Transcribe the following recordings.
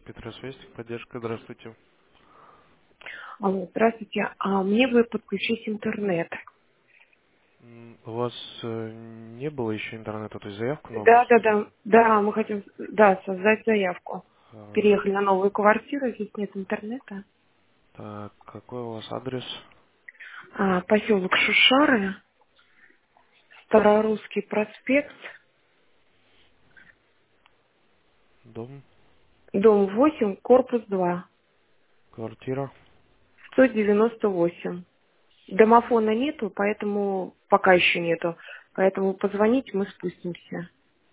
Петросвязь, поддержка, здравствуйте. Алло, здравствуйте. А мне бы подключить интернет. У вас не было еще интернета, то есть заявку новую Да, да, да. оставляли? Да, мы хотим, да, создать заявку. Хорошо. Переехали на новую квартиру, здесь нет интернета. Так, какой у вас адрес? Поселок Шушары, Старорусский проспект, Дом, дом 8, корпус 2, квартира? 198. Домофона нету, поэтому пока еще нету. Поэтому позвоните, мы спустимся.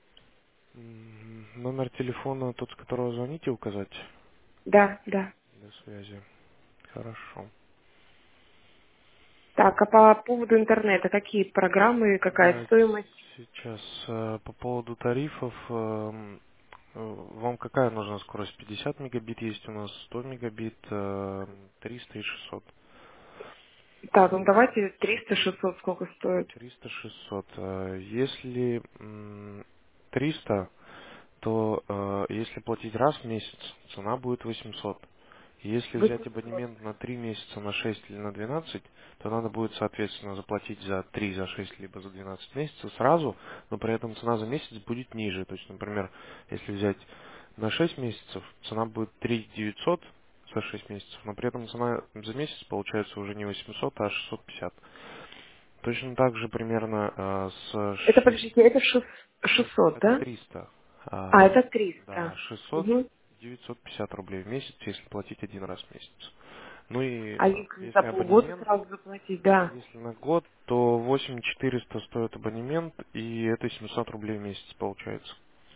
Номер телефона, тот, с которого звоните, указать Да, да. для связи. Хорошо. Так, а по поводу интернета, какие программы, какая Да, стоимость? сейчас по поводу тарифов. Вам какая нужна скорость? 50 мегабит есть у нас, 100 мегабит, 300 и 600. Так, ну давайте 300-600 сколько стоит. 300-600. Если 300, то если платить раз в месяц, цена будет 800. Если взять 800. абонемент на 3 месяца, на 6 или на 12, то надо будет, соответственно, заплатить за 3, за 6 либо за 12 месяцев сразу, но при этом цена за месяц будет ниже. То есть, например, если взять на 6 месяцев, цена будет 3 900 за 6 месяцев, но при этом цена за месяц получается уже не 800, а 650. Точно так же примерно с Это, 6... подождите, это 600, Это да? 300. Это Да, 300. 600, Угу. 950 рублей в месяц, если платить один раз в месяц. Ну и А если за если полгода абонемент, сразу заплатить, да. если на год, то 8400 стоит абонемент, и это 700 рублей в месяц получается.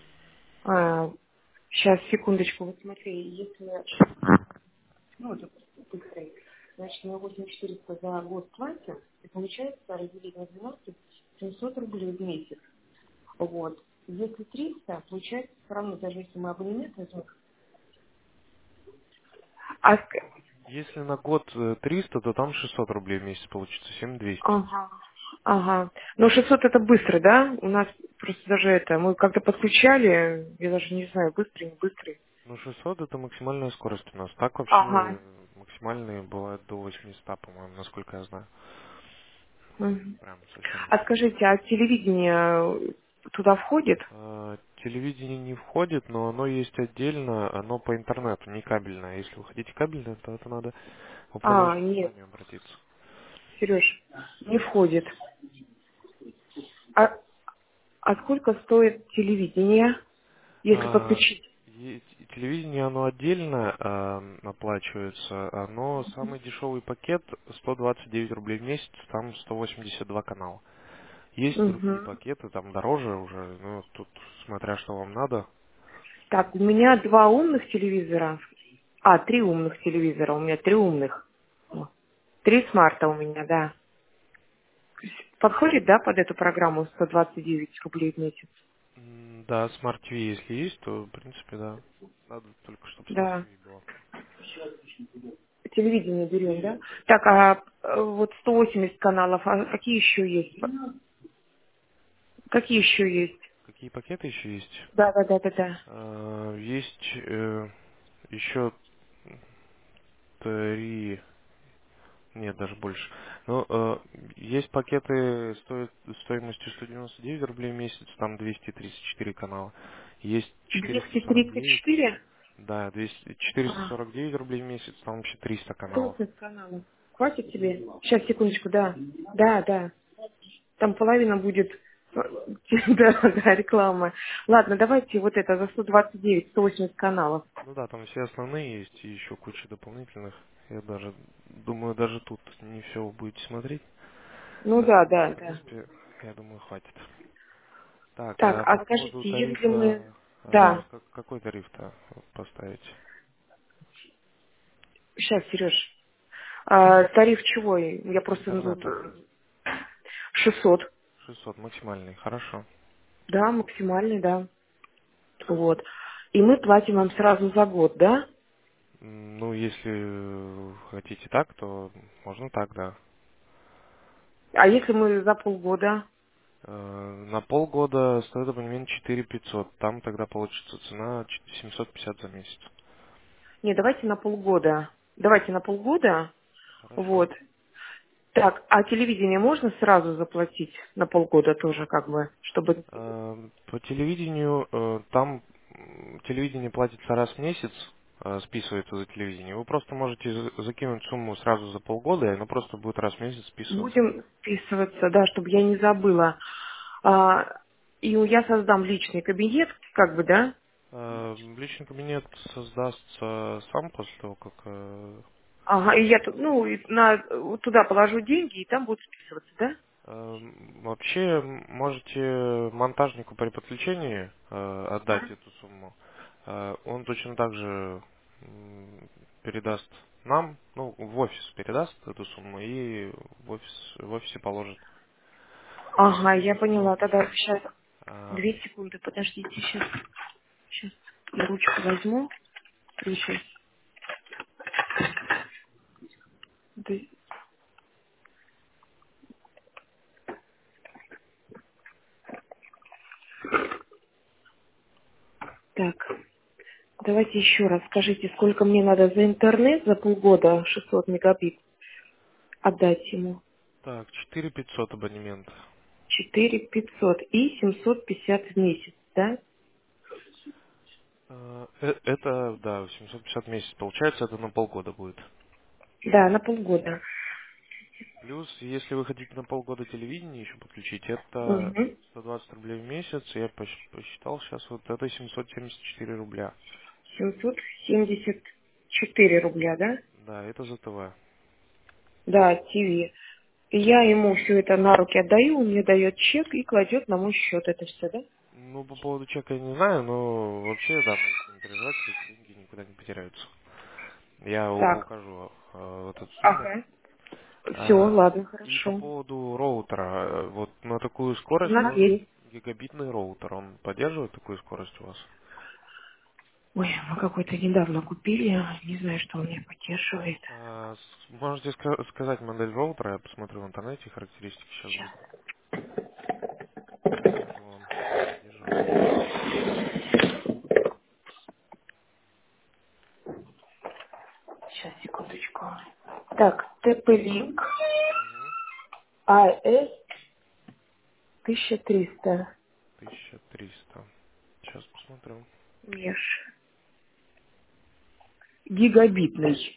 Сейчас, секундочку, вот смотри, если... Ну, это быстрее. Значит, мы 8400 за год платим, и получается разделить на 12 700 рублей в месяц. Вот. Если 300, получается все равно, даже если мы абонемент возьмем. А, Если на год 300, то там 600 рублей в месяц получится, 7200. ага, ага. Но 600 это быстро, да? У нас просто даже это, мы как-то подключали, я даже не знаю, быстрый, не быстрый. Ну, 600 это максимальная скорость у нас. Так Ага. вообще максимальные бывают до 800, по-моему, насколько я знаю. Мгм. Прям совсем А быстро. скажите, а телевидение туда входит? Телевидение не входит, но оно есть отдельно, оно по интернету, не кабельное. Если вы хотите кабельное, то это надо в управляющую Нет, компанию обратиться. Сереж, не входит. А, а сколько стоит телевидение, если А, подключить? Телевидение, оно отдельно оплачивается. Оно самый дешевый пакет 129 рублей в месяц, там 182 канала. Есть другие Мгм. пакеты, там дороже уже, ну, тут смотря что вам надо. Так, у меня два умных телевизора. Три умных телевизора. У меня три умных. О, Три смарта у меня, да. Подходит, да, под эту программу 129 рублей в месяц? Да, Smart TV если есть, то в принципе да. Надо только, чтобы Smart Да. TV было. Телевидение берем, да? Так, вот 180 каналов, а какие еще есть? Какие еще есть? Какие пакеты еще есть? Да, да, да, да, да. Есть еще три, нет, даже больше. Но есть пакеты стоимостью 199 рублей в месяц, там 234 канала. Есть 449, 234? да, 200, А, 449 рублей в месяц, там вообще 300 каналов. 40 каналов. Хватит тебе? Сейчас, секундочку, да. Да, да. Там половина будет, да, да, реклама. Ладно, давайте вот это за 129, 180 каналов. Ну да, там все основные есть и еще куча дополнительных. Я даже думаю, даже тут не все вы будете смотреть. Ну да, Но, в да, да. принципе, я думаю, хватит. Так, Так, а по а поводу скажите, если мы... тарифа, Да, какой тариф-то поставить? сейчас, Сереж. Тариф чего? Я просто... Интернета. 600. 600 максимальный, хорошо. Да, максимальный, да. Вот. И мы платим вам сразу за год, да? Ну, если хотите так, то можно так, да. А если мы за полгода? На полгода стоит абонемент 4500. Там тогда получится цена 750 за месяц. Не, давайте на полгода. Давайте на полгода. Хорошо. Вот. Так, а телевидение можно сразу заплатить на полгода тоже, как бы, чтобы... По телевидению, там телевидение платится раз в месяц, списывается за телевидение. Вы просто можете закинуть сумму сразу за полгода, и оно просто будет раз в месяц списываться. Будем вписываться, да, чтобы я не забыла. И я создам личный кабинет, как бы, да? Личный кабинет создастся сам после того, как Ага, и я тут, запустите. ну, вот туда положу деньги, и там будут списываться, да? Вообще можете монтажнику при подключении отдать эту сумму. Он точно так же передаст нам, ну, в офис передаст эту сумму и в офисе положит Ага, я денежки на поняла. Тогда счет. сейчас А, 2 секунды, подождите, сейчас я ручку возьму. Сейчас. Так, давайте еще раз скажите, сколько мне надо за интернет за полгода 600 мегабит отдать ему? Так, 4500 абонемент. 4500 и 750 в месяц, да? Это, да, 750 в месяц. Получается, это на полгода будет. Да, на полгода. Плюс, если вы хотите на полгода телевидение еще подключить, это Угу. 120 рублей в месяц. Я посчитал сейчас, вот это 774 рубля. 774 рубля, да? Да, это за ТВ. Да, ТВ. И я ему все это на руки отдаю, он мне дает чек и кладет на мой счет это все, да? Ну, по поводу чека я не знаю, но вообще, да, можете не переживать, эти деньги никуда не потеряются. Я Так. укажу вот эту сумму. Ага. Все, А, ладно, и по хорошо. поводу роутера, вот на такую У скорость нас нужен есть. гигабитный роутер. Он поддерживает такую скорость у вас? Ой, мы какой-то недавно купили, не знаю, что он мне поддерживает. Можете сказать модель роутера, я посмотрю в интернете, характеристики сейчас Сейчас. быстро. Скажу вам, поддерживает или нет. Сейчас, секундочку. Так, TP-Link Угу. AS 1300 1300. Сейчас посмотрю. меж. Гигабитный.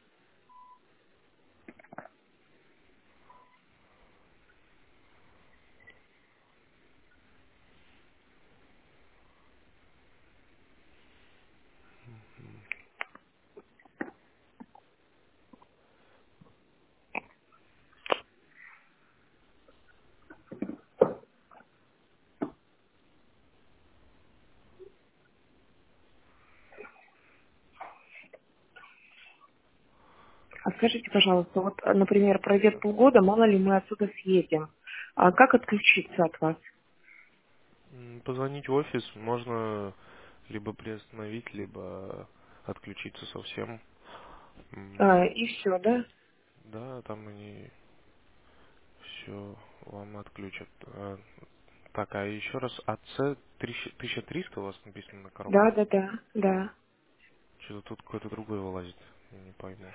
А скажите, пожалуйста, вот, например, пройдет полгода, мало ли мы отсюда съедем. А как отключиться от вас? Позвонить в офис можно либо приостановить, либо отключиться совсем. И все, да? Да, там они все вам отключат. Так, а еще раз, АЦ 1300 у вас написано на Да, коробке? да, да, да. Что-то тут какой-то другой вылазит, я не пойму.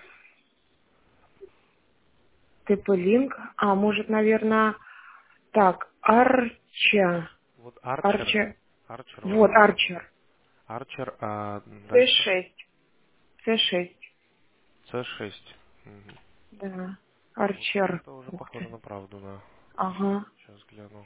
TP-Link. А, может, наверное, так, Арча. Вот Арчер, Арча. Арчер у вас Вот, написано. Арчер. Арчер, а дальше C6. C6. C6. Мгм. Да. Вот Арчер. это уже Ух похоже ты. на правду, да. Ага. Сейчас гляну.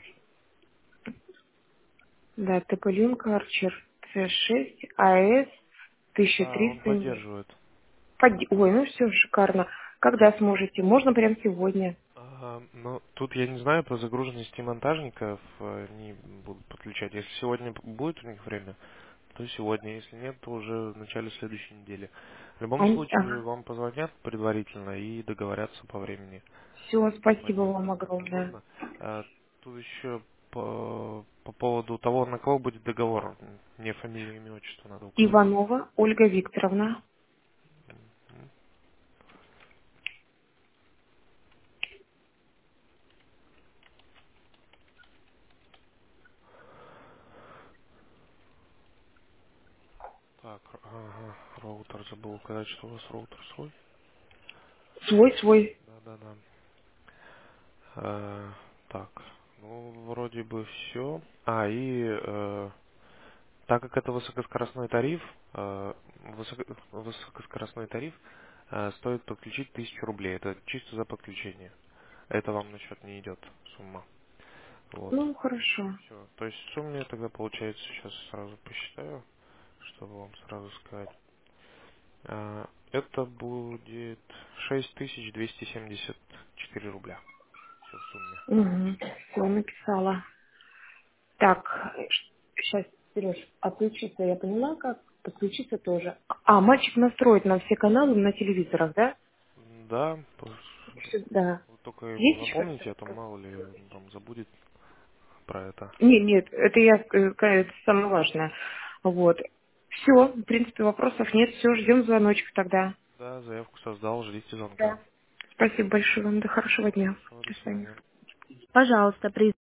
Да, TP-Link Арчер. C6. AS Да, он 1300 мег. поддерживает. Ой, ну все, шикарно. Когда сможете? Можно прямо сегодня. Ну, тут я не знаю по загруженности монтажников, они будут подключать. Если сегодня будет у них время, то сегодня. Если нет, то уже в начале следующей недели. В любом случае, Ага. вам позвонят предварительно и договорятся по времени. Все, спасибо Звонить, вам когда огромное. угодно. Тут еще по поводу того, на кого будет договор. Мне фамилию, имя, отчество надо указать. Иванова Ольга Викторовна. М. Так, ага. Роутер забыл сказать, что у вас роутер свой. Свой. Да-да-да. Так, ну, вроде бы все. Так как это высокоскоростной тариф, высокоскоростной тариф стоит подключить 1000 рублей. Это чисто за подключение. Это вам на счет не идет сумма. Вот. Ну, хорошо. Все. То есть в сумме тогда получается, сейчас сразу посчитаю, чтобы вам сразу сказать. Это будет 6274 рубля. Все в сумме. Угу. Все, написала. Так, сейчас, Сереж, отключиться я поняла, как подключиться тоже. А, мальчик настроит нам все каналы на телевизорах, да? Да, Да. вы только ему Есть еще напомните, а то какие-то? мало ли он там забудет про это. Нет, это это самое важное. Вот. Все, в принципе, вопросов нет. Все, ждем звоночек тогда. Да, заявку создал, ждите звонка. Да. Спасибо большое вам. До хорошего дня. Хорошо, до До свидания. свидания. Пожалуйста, при